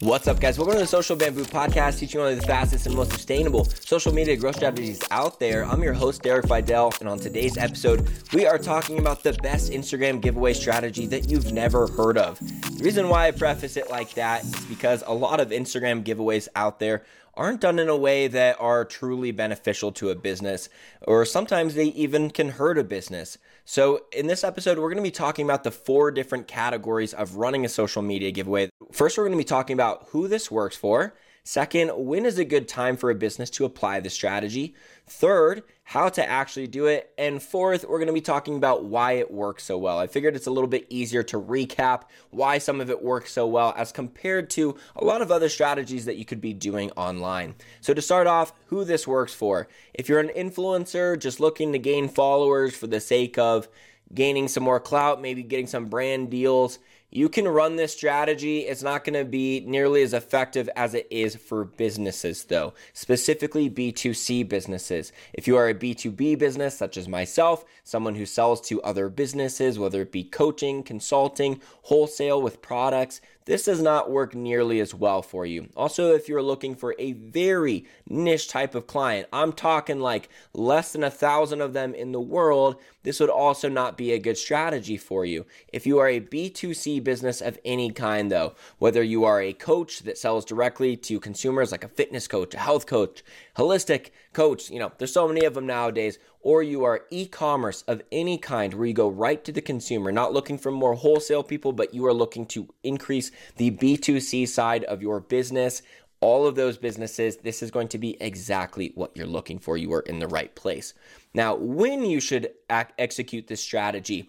What's up, guys? Welcome to the Social Bamboo Podcast, teaching one of the fastest and most sustainable social media growth strategies out there. I'm your host, Derek Fidel, and on today's episode, we are talking about the best Instagram giveaway strategy that you've never heard of. The reason why I preface it like that is because a lot of Instagram giveaways out there aren't done in a way that are truly beneficial to a business, or sometimes they even can hurt a business. So in this episode, we're going to be talking about the 4 different categories of running a social media giveaway. First, we're going to be talking about who this works for. Second, when is a good time for a business to apply the strategy? Third, how to actually do it. And fourth, we're going to be talking about why it works so well. I figured it's a little bit easier to recap why some of it works so well as compared to a lot of other strategies that you could be doing online. So to start off, who this works for. If you're an influencer just looking to gain followers for the sake of gaining some more clout, maybe getting some brand deals, you can run this strategy. It's not going to be nearly as effective as it is for businesses, though, specifically B2C businesses. If you are a B2B business, such as myself, someone who sells to other businesses, whether it be coaching, consulting, wholesale with products, this does not work nearly as well for you. Also, if you're looking for a very niche type of client, I'm talking like less than 1,000 of them in the world, this would also not be a good strategy for you. If you are a B2C business of any kind, though, whether you are a coach that sells directly to consumers like a fitness coach, a health coach, holistic coach, there's so many of them nowadays, or you are e-commerce of any kind where you go right to the consumer, not looking for more wholesale people, but you are looking to increase the B2C side of your business, all of those businesses, this is going to be exactly what you're looking for. You are in the right place. Now, when you should execute this strategy,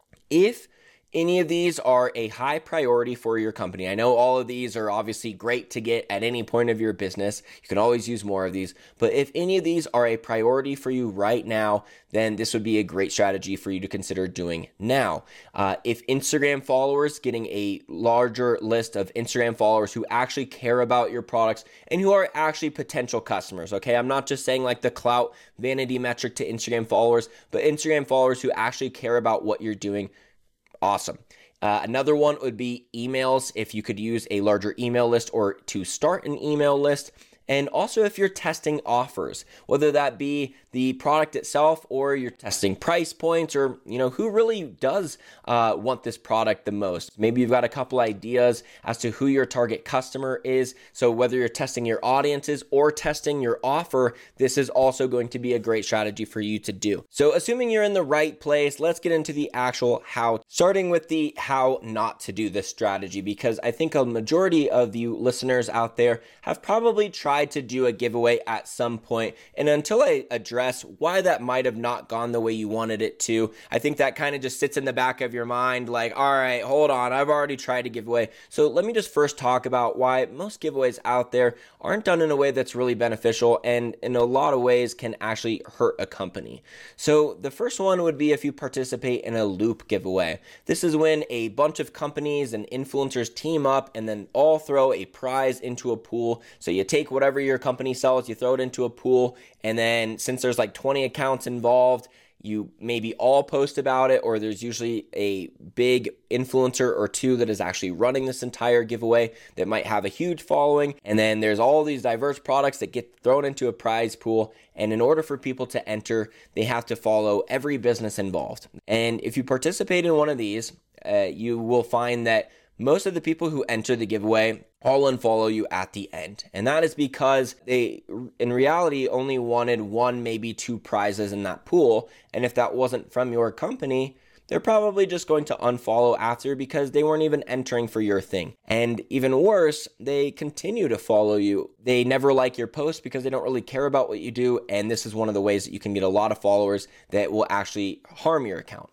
if any of these are a high priority for your company. I know all of these are obviously great to get at any point of your business. You can always use more of these. But if any of these are a priority for you right now, then this would be a great strategy for you to consider doing now. If Instagram followers, getting a larger list of Instagram followers who actually care about your products and who are actually potential customers, okay? I'm not just saying like the clout vanity metric to Instagram followers, but Instagram followers who actually care about what you're doing. Awesome. Another one would be emails, if you could use a larger email list or to start an email list. And also if you're testing offers, whether that be the product itself or you're testing price points or, who really does want this product the most. Maybe you've got a couple ideas as to who your target customer is. So whether you're testing your audiences or testing your offer, this is also going to be a great strategy for you to do. So assuming you're in the right place, let's get into the actual how, starting with the how not to do this strategy, because I think a majority of you listeners out there have probably tried to do a giveaway at some point. And until I address why that might have not gone the way you wanted it to, I think that kind of just sits in the back of your mind like, all right, hold on, I've already tried a giveaway. So let me just first talk about why most giveaways out there aren't done in a way that's really beneficial and in a lot of ways can actually hurt a company. So the first one would be if you participate in a loop giveaway. This is when a bunch of companies and influencers team up and then all throw a prize into a pool. So you take whatever your company sells, you throw it into a pool, and then since there's like 20 accounts involved, you maybe all post about it, or there's usually a big influencer or two that is actually running this entire giveaway that might have a huge following. And then there's all these diverse products that get thrown into a prize pool. And in order for people to enter, they have to follow every business involved. And if you participate in one of these, you will find that most of the people who enter the giveaway all unfollow you at the end. And that is because they, in reality, only wanted 1, maybe 2 prizes in that pool. And if that wasn't from your company, they're probably just going to unfollow after because they weren't even entering for your thing. And even worse, they continue to follow you. They never like your post because they don't really care about what you do. And this is one of the ways that you can get a lot of followers that will actually harm your account.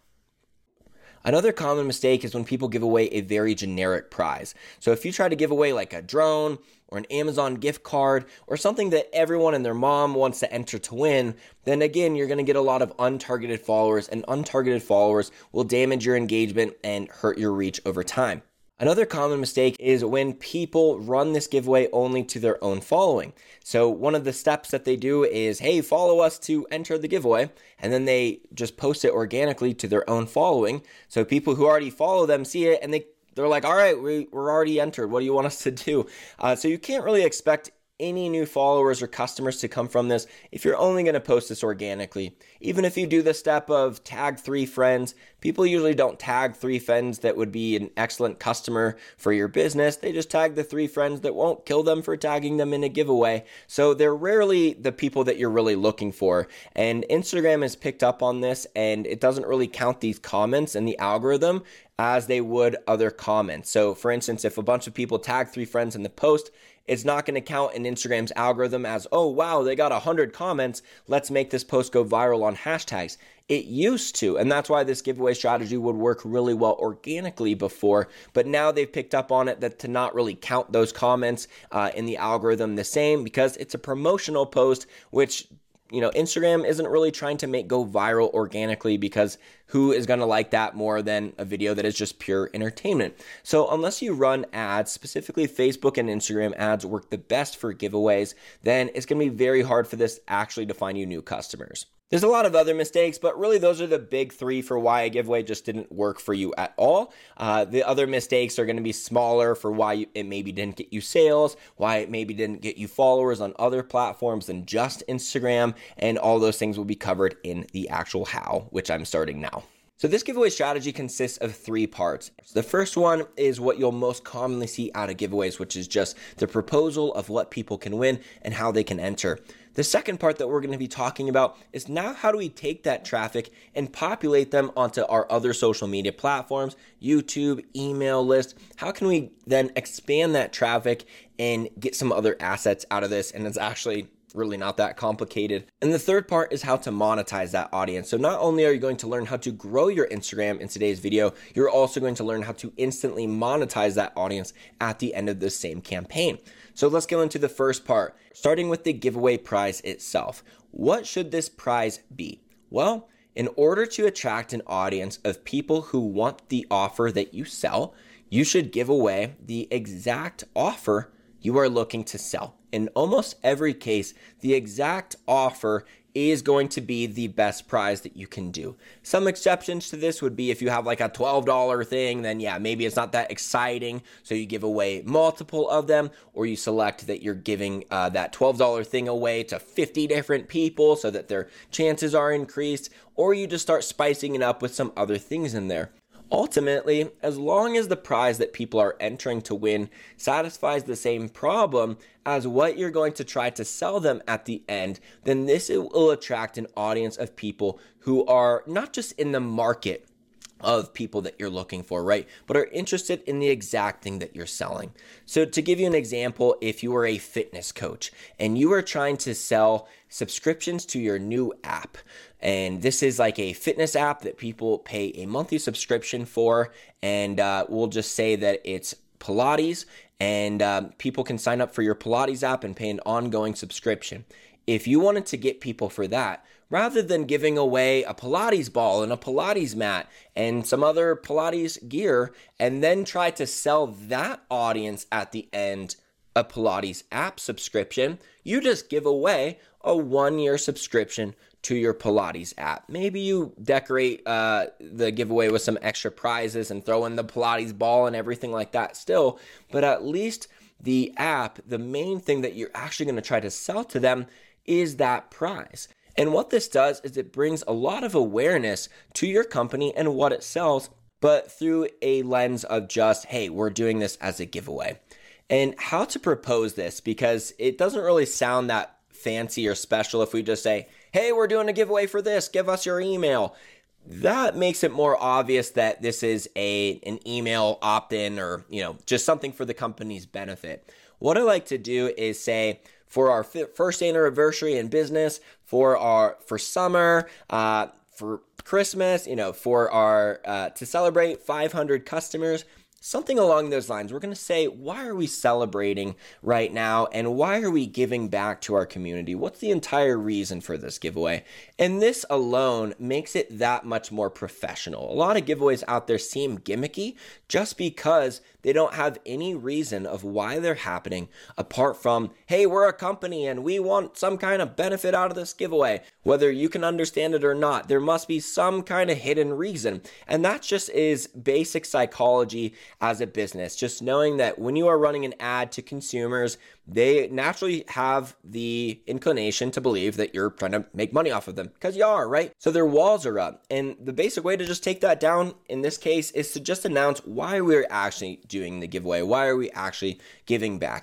Another common mistake is when people give away a very generic prize. So if you try to give away like a drone or an Amazon gift card or something that everyone and their mom wants to enter to win, then again, you're going to get a lot of untargeted followers, and untargeted followers will damage your engagement and hurt your reach over time. Another common mistake is when people run this giveaway only to their own following. So one of the steps that they do is, hey, follow us to enter the giveaway. And then they just post it organically to their own following. So people who already follow them see it and they they're like, all right, we're already entered. What do you want us to do? So you can't really expect any new followers or customers to come from this if you're only going to post this organically. Even if you do the step of tag 3 friends, people usually don't tag 3 friends that would be an excellent customer for your business. They just tag the 3 friends that won't kill them for tagging them in a giveaway. So they're rarely the people that you're really looking for. And Instagram has picked up on this, and it doesn't really count these comments in the algorithm as they would other comments. So for instance, if a bunch of people tag 3 friends in the post, it's not going to count in Instagram's algorithm as, oh, wow, they got 100 comments. Let's make this post go viral on hashtags. It used to, and that's why this giveaway strategy would work really well organically before, but now they've picked up on it that to not really count those comments in the algorithm the same, because it's a promotional post, which Instagram isn't really trying to make go viral organically, because who is going to like that more than a video that is just pure entertainment? So unless you run ads, specifically Facebook and Instagram ads work the best for giveaways, then it's going to be very hard for this actually to find you new customers. There's a lot of other mistakes, but really those are the big 3 for why a giveaway just didn't work for you at all. The other mistakes are going to be smaller for why it maybe didn't get you sales, why it maybe didn't get you followers on other platforms than just Instagram, and all those things will be covered in the actual how, which I'm starting now. So this giveaway strategy consists of 3 parts. The first one is what you'll most commonly see out of giveaways, which is just the proposal of what people can win and how they can enter. The second part that we're going to be talking about is now how do we take that traffic and populate them onto our other social media platforms, YouTube, email list. How can we then expand that traffic and get some other assets out of this? And it's actually really not that complicated. And the third part is how to monetize that audience. So not only are you going to learn how to grow your Instagram in today's video, you're also going to learn how to instantly monetize that audience at the end of the same campaign. So let's go into the first part, starting with the giveaway prize itself. What should this prize be? Well, in order to attract an audience of people who want the offer that you sell, you should give away the exact offer you are looking to sell. In almost every case, the exact offer is going to be the best prize that you can do. Some exceptions to this would be if you have like a $12 thing, then yeah, maybe it's not that exciting. So you give away multiple of them, or you select that you're giving that $12 thing away to 50 different people so that their chances are increased, or you just start spicing it up with some other things in there. Ultimately, as long as the prize that people are entering to win satisfies the same problem as what you're going to try to sell them at the end, then this will attract an audience of people who are not just in the market of people that you're looking for, right? But are interested in the exact thing that you're selling. So to give you an example, if you are a fitness coach and you are trying to sell subscriptions to your new app, and this is like a fitness app that people pay a monthly subscription for, and we'll just say that it's Pilates, and people can sign up for your Pilates app and pay an ongoing subscription. If you wanted to get people for that, rather than giving away a Pilates ball and a Pilates mat and some other Pilates gear, and then try to sell that audience at the end a Pilates app subscription, you just give away a 1-year subscription to your Pilates app. Maybe you decorate the giveaway with some extra prizes and throw in the Pilates ball and everything like that still, but at least the app, the main thing that you're actually going to try to sell to them is that prize. And what this does is it brings a lot of awareness to your company and what it sells, but through a lens of just, hey, we're doing this as a giveaway. And how to propose this, because it doesn't really sound that fancy or special if we just say, hey, we're doing a giveaway for this, give us your email. That makes it more obvious that this is an email opt-in or, just something for the company's benefit. What I like to do is say, for our first anniversary in business, for summer, for Christmas, for our to celebrate 500 customers, something along those lines. We're going to say, why are we celebrating right now, and why are we giving back to our community? What's the entire reason for this giveaway? And this alone makes it that much more professional. A lot of giveaways out there seem gimmicky just because they don't have any reason of why they're happening apart from, hey, we're a company and we want some kind of benefit out of this giveaway. Whether you can understand it or not, there must be some kind of hidden reason. And that just is basic psychology as a business. Just knowing that when you are running an ad to consumers, they naturally have the inclination to believe that you're trying to make money off of them, because you are, right? So their walls are up. And the basic way to just take that down in this case is to just announce why we're actually doing the giveaway. Why are we actually giving back?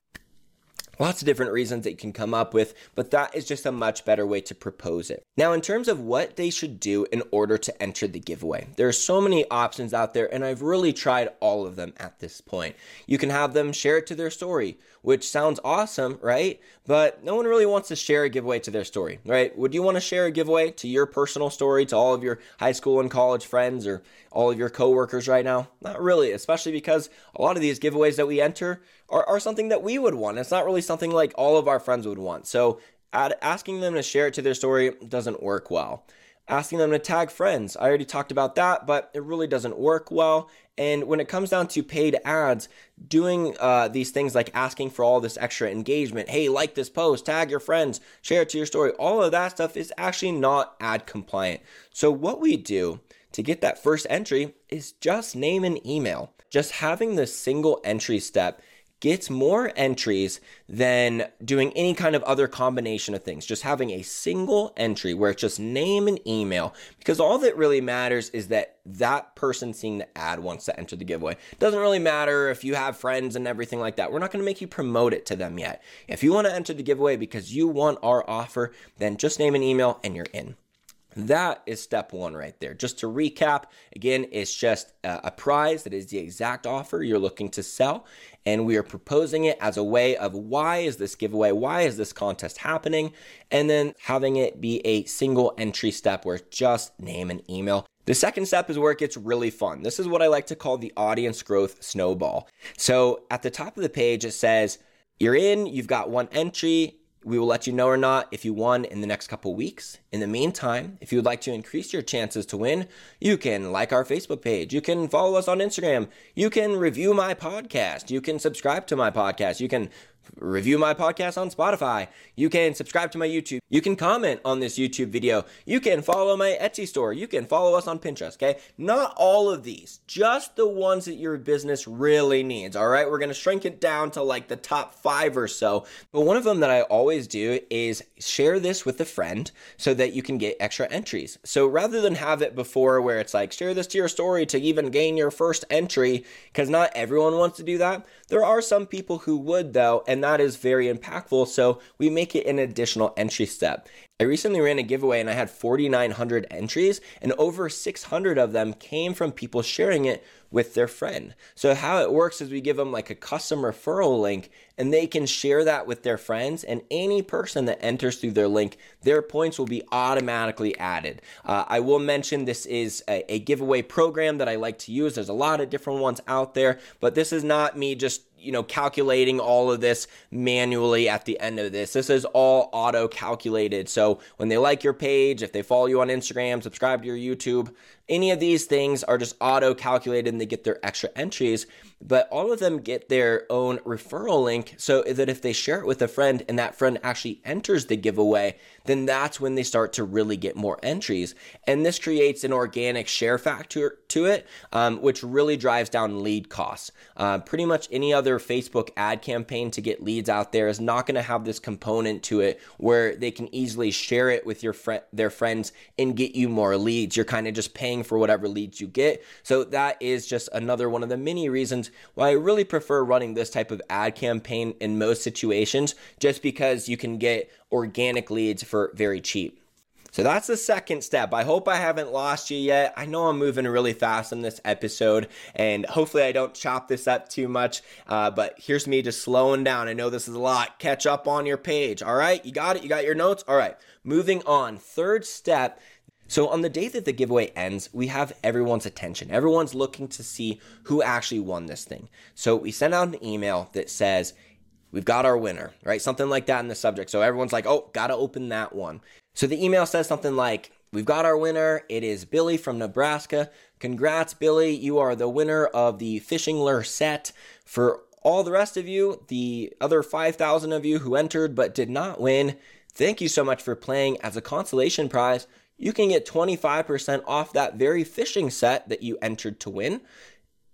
Lots of different reasons that you can come up with, but that is just a much better way to propose it. Now, in terms of what they should do in order to enter the giveaway, there are so many options out there, and I've really tried all of them at this point. You can have them share it to their story, which sounds awesome, right? But no one really wants to share a giveaway to their story, right? Would you want to share a giveaway to your personal story, to all of your high school and college friends, or all of your coworkers right now? Not really, especially because a lot of these giveaways that we enter are something that we would want. It's not really something like all of our friends would want. So asking them to share it to their story doesn't work well. Asking them to tag friends, I already talked about that, but it really doesn't work well. And when it comes down to paid ads, doing these things like asking for all this extra engagement, hey, like this post, tag your friends, share it to your story, all of that stuff is actually not ad compliant. So what we do to get that first entry is just name an email. Just having the single entry step gets more entries than doing any kind of other combination of things. Just having a single entry where it's just name and email, because all that really matters is that that person seeing the ad wants to enter the giveaway. It doesn't really matter if you have friends and everything like that. We're not going to make you promote it to them yet. If you want to enter the giveaway because you want our offer, then just name an email and you're in. That is step one right there. Just to recap, again, it's just a prize that is the exact offer you're looking to sell. And we are proposing it as a way of why is this giveaway? Why is this contest happening? And then having it be a single entry step where it's just name and email. The second step is where it gets really fun. This is what I like to call the audience growth snowball. So at the top of the page, it says, you're in, you've got one entry. We will let you know or not if you won in the next couple weeks. In the meantime, if you would like to increase your chances to win, you can like our Facebook page. You can follow us on Instagram. You can review my podcast. You can subscribe to my podcast. You can review my podcast on Spotify. You can subscribe to my YouTube. You can comment on this YouTube video. You can follow my Etsy store. You can follow us on Pinterest, okay? Not all of these, just the ones that your business really needs, all right? We're going to shrink it down to like the top 5 or so. But one of them that I always do is share this with a friend so that you can get extra entries. So rather than have it before where it's like, share this to your story to even gain your first entry, because not everyone wants to do that. There are some people who would though, and that is very impactful. So we make it an additional entry step. I recently ran a giveaway and I had 4,900 entries, and over 600 of them came from people sharing it with their friend. So how it works is we give them like a custom referral link, and they can share that with their friends, and any person that enters through their link, their points will be automatically added. I will mention this is a giveaway program that I like to use. There's a lot of different ones out there, but this is not me just calculating all of this manually at the end of this. This is all auto calculated. So when they like your page, if they follow you on Instagram, subscribe to your YouTube, any of these things are just auto calculated and they get their extra entries, but all of them get their own referral link so that if they share it with a friend and that friend actually enters the giveaway, then that's when they start to really get more entries. And this creates an organic share factor to it, which really drives down lead costs. Pretty much any other Facebook ad campaign to get leads out there is not going to have this component to it where they can easily share it with their friends and get you more leads. You're kind of just paying for whatever leads you get. So that is just another one of the many reasons why I really prefer running this type of ad campaign in most situations, just because you can get organic leads for very cheap. So that's the second step. I hope I haven't lost you yet. I know I'm moving really fast in this episode, and hopefully I don't chop this up too much, but here's me just slowing down. I know this is a lot. Catch up on your page. All right, you got it? You got your notes? All right, moving on. Third step. So on the day that the giveaway ends, we have everyone's attention. Everyone's looking to see who actually won this thing. So we send out an email that says, we've got our winner, right? Something like that in the subject. So everyone's like, oh, gotta open that one. So the email says something like, we've got our winner. It is Billy from Nebraska. Congrats, Billy. You are the winner of the fishing lure set. For all the rest of you, the other 5,000 of you who entered but did not win, thank you so much for playing. As a consolation prize, you can get 25% off that very fishing set that you entered to win.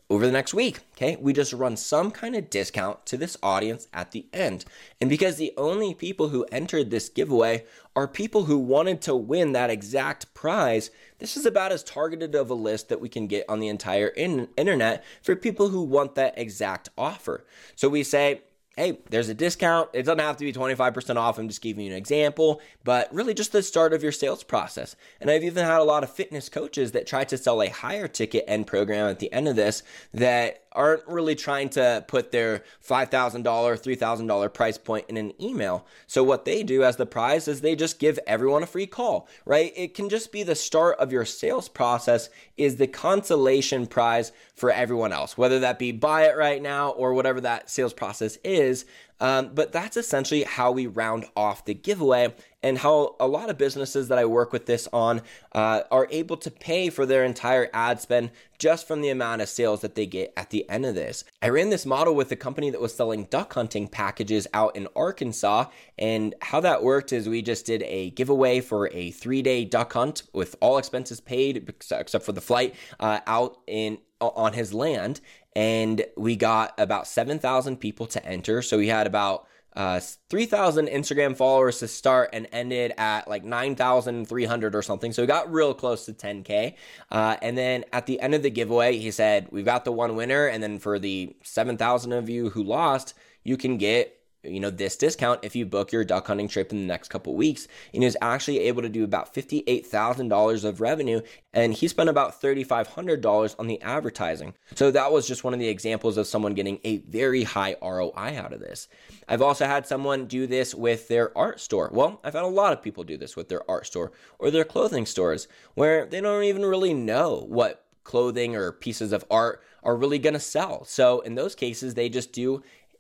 over the next week, okay, we just run some kind of discount to this audience at the end. And because the only people who entered this giveaway are people who wanted to win that exact prize, this is about as targeted of a list that we can get on the entire internet for people who want that exact offer. So we say, hey, there's a discount. It doesn't have to be 25% off. I'm just giving you an example, but really just the start of your sales process. And I've even had a lot of fitness coaches that try to sell a higher ticket end program at the end of this that aren't really trying to put their $5,000, $3,000 price point in an email. So what they do as the prize is they just give everyone a free call, right? It can just be the start of your sales process is the consolation prize for everyone else, whether that be buy it right now or whatever that sales process is. But that's essentially how we round off the giveaway and how a lot of businesses that I work with this on are able to pay for their entire ad spend just from the amount of sales that they get at the end of this. I ran this model with a company that was selling duck hunting packages out in Arkansas, and how that worked is we just did a giveaway for a 3-day duck hunt with all expenses paid except for the flight out on his land. And we got about 7,000 people to enter. So we had about 3,000 Instagram followers to start and ended at like 9,300 or something. So we got real close to 10K. And then at the end of the giveaway, he said, we've got the one winner. And then for the 7,000 of you who lost, you can get this discount if you book your duck hunting trip in the next couple weeks. And he was actually able to do about $58,000 of revenue, and he spent about $3,500 on the advertising. So that was just one of the examples of someone getting a very high ROI out of this. I've also had someone do this with their art store. Well, I've had a lot of people do this with their art store or their clothing stores where they don't even really know what clothing or pieces of art are really going to sell. So in those cases, they just do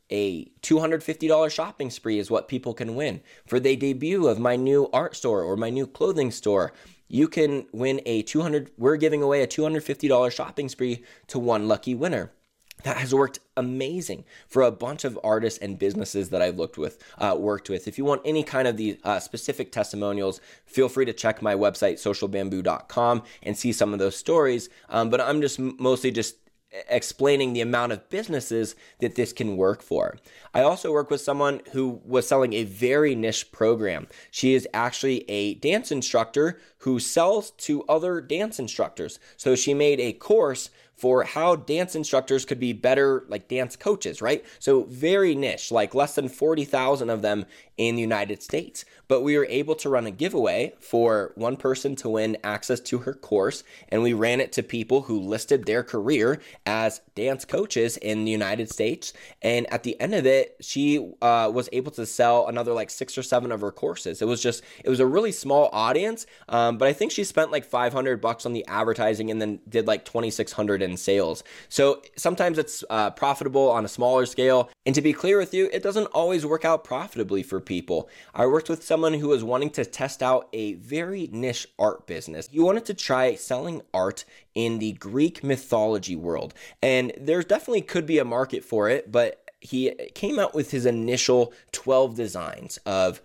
a $250 shopping spree is what people can win. For the debut of my new art store or my new clothing store, you can win we're giving away a $250 shopping spree to one lucky winner. That has worked amazing for a bunch of artists and businesses that I've worked with. If you want any kind of the specific testimonials, feel free to check my website, socialbamboo.com, and see some of those stories. But I'm just mostly just explaining the amount of businesses that this can work for. I also work with someone who was selling a very niche program. She is actually a dance instructor who sells to other dance instructors. So she made a course for how dance instructors could be better like dance coaches, right? So very niche, like less than 40,000 of them in the United States. But we were able to run a giveaway for one person to win access to her course, and we ran it to people who listed their career as dance coaches in the United States. And at the end of it, she was able to sell another like 6 or 7 of her courses. It was a really small audience, but I think she spent like $500 on the advertising and then did like $2,600 in sales. So sometimes it's profitable on a smaller scale. And to be clear with you, it doesn't always work out profitably for people. I worked with someone who was wanting to test out a very niche art business. He wanted to try selling art in the Greek mythology world. And there definitely could be a market for it, but he came out with his initial 12 designs of,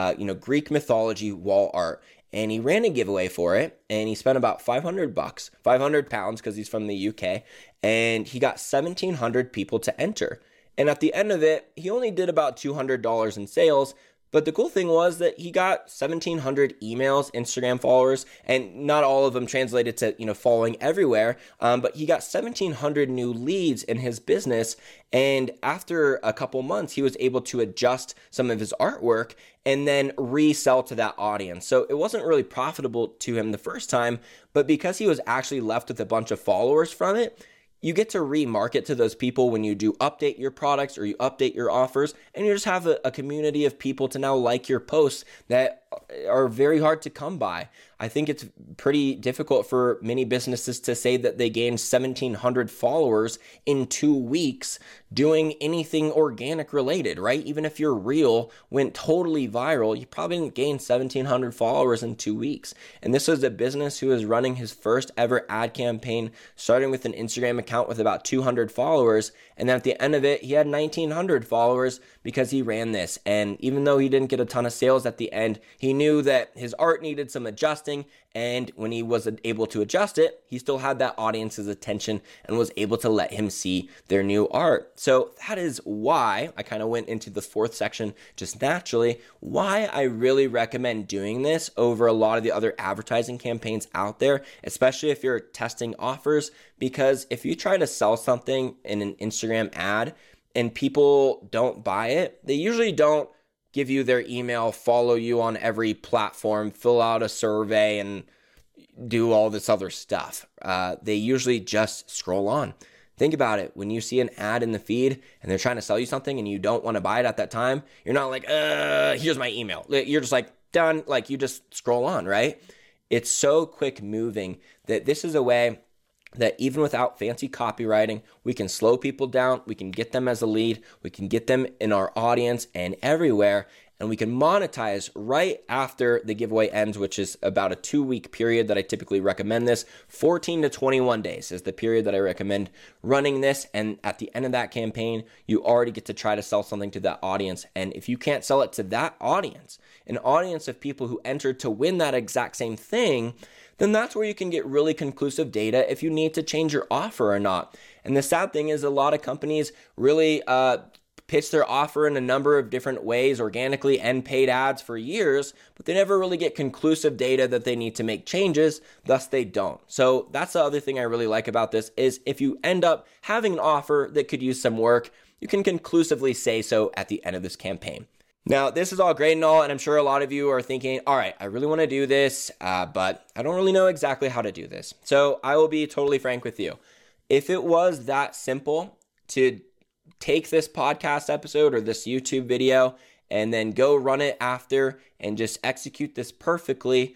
Greek mythology wall art. And he ran a giveaway for it, and he spent about £500, 500 pounds because he's from the UK, and he got 1,700 people to enter. And at the end of it, he only did about $200 in sales. But the cool thing was that he got 1,700 emails, Instagram followers, and not all of them translated to, following everywhere. But he got 1,700 new leads in his business. And after a couple months, he was able to adjust some of his artwork and then resell to that audience. So it wasn't really profitable to him the first time, but because he was actually left with a bunch of followers from it, you get to remarket to those people when you do update your products or you update your offers, and you just have a community of people to now like your posts that are very hard to come by. I think it's pretty difficult for many businesses to say that they gained 1,700 followers in 2 weeks doing anything organic related, right? Even if your reel went totally viral, you probably didn't gain 1,700 followers in 2 weeks. And this was a business who was running his first ever ad campaign, starting with an Instagram account with about 200 followers, And then at the end of it, he had 1,900 followers because he ran this. And even though he didn't get a ton of sales at the end, he knew that his art needed some adjusting. And when he was able to adjust it, he still had that audience's attention and was able to let him see their new art. So that is why I kind of went into the fourth section just naturally, why I really recommend doing this over a lot of the other advertising campaigns out there, especially if you're testing offers. Because if you try to sell something in an Instagram ad and people don't buy it, they usually don't give you their email, follow you on every platform, fill out a survey, and do all this other stuff. They usually just scroll on. Think about it. When you see an ad in the feed and they're trying to sell you something and you don't want to buy it at that time, you're not like, here's my email. You're just like, done. Like, you just scroll on, right? It's so quick moving that this is a way that even without fancy copywriting, we can slow people down, we can get them as a lead, we can get them in our audience and everywhere, and we can monetize right after the giveaway ends, which is about a 2-week period that I typically recommend this. 14 to 21 days is the period that I recommend running this, and at the end of that campaign, you already get to try to sell something to that audience. And if you can't sell it to that audience, an audience of people who entered to win that exact same thing, then that's where you can get really conclusive data if you need to change your offer or not. And the sad thing is a lot of companies really pitch their offer in a number of different ways, organically and paid ads for years, but they never really get conclusive data that they need to make changes, thus they don't. So that's the other thing I really like about this is if you end up having an offer that could use some work, you can conclusively say so at the end of this campaign. Now, this is all great and all, and I'm sure a lot of you are thinking, all right, I really want to do this, but I don't really know exactly how to do this. So I will be totally frank with you. If it was that simple to take this podcast episode or this YouTube video and then go run it after and just execute this perfectly,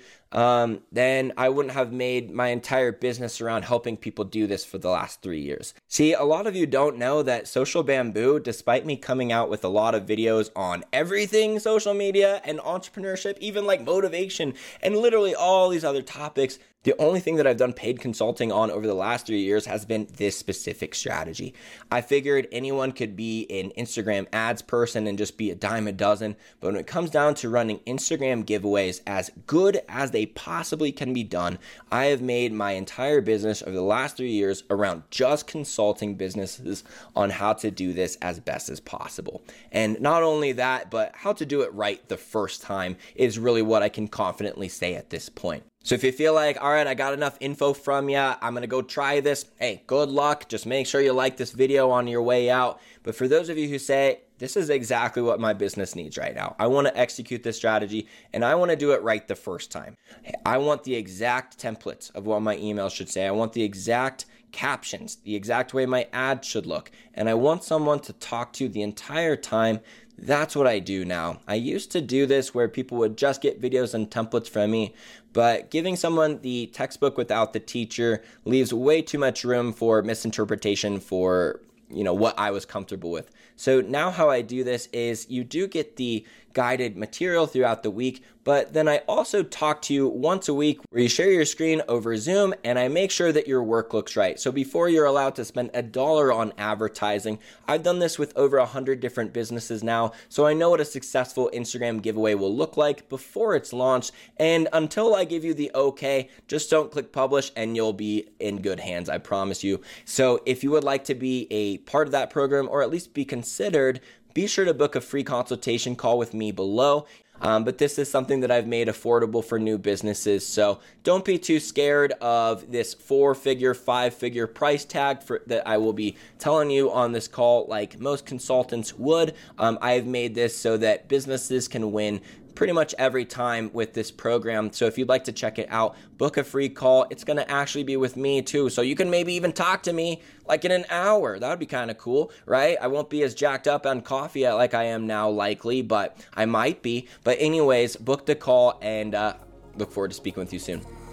then I wouldn't have made my entire business around helping people do this for the last 3 years. See, a lot of you don't know that Social Bamboo, despite me coming out with a lot of videos on everything social media and entrepreneurship, even like motivation and literally all these other topics, the only thing that I've done paid consulting on over the last 3 years has been this specific strategy. I figured anyone could be an Instagram ads person and just be a dime a dozen, but when it comes down to running Instagram giveaways as good as they possibly can be done, I have made my entire business over the last 3 years around just consulting businesses on how to do this as best as possible. And not only that, but how to do it right the first time is really what I can confidently say at this point. So if you feel like, all right, I got enough info from you, I'm going to go try this, hey, good luck. Just make sure you like this video on your way out. But for those of you who say, this is exactly what my business needs right now. I want to execute this strategy and I want to do it right the first time. I want the exact templates of what my email should say. I want the exact captions, the exact way my ad should look. And I want someone to talk to the entire time. That's what I do now. I used to do this where people would just get videos and templates from me, but giving someone the textbook without the teacher leaves way too much room for misinterpretation for what I was comfortable with. So now how I do this is you do get the guided material throughout the week, but then I also talk to you once a week where you share your screen over Zoom and I make sure that your work looks right. So before you're allowed to spend $1 on advertising, I've done this with over 100 different businesses now, so I know what a successful Instagram giveaway will look like before it's launched. And until I give you the okay, just don't click publish and you'll be in good hands, I promise you. So if you would like to be a part of that program or at least be considered, be sure to book a free consultation call with me below. But this is something that I've made affordable for new businesses. So don't be too scared of this 4-figure, 5-figure price tag that I will be telling you on this call like most consultants would. I've made this so that businesses can win pretty much every time with this program. So if you'd like to check it out, book a free call. It's going to actually be with me too. So you can maybe even talk to me like in an hour. That would be kind of cool, right? I won't be as jacked up on coffee like I am now likely, but I might be. But anyways, book the call and look forward to speaking with you soon.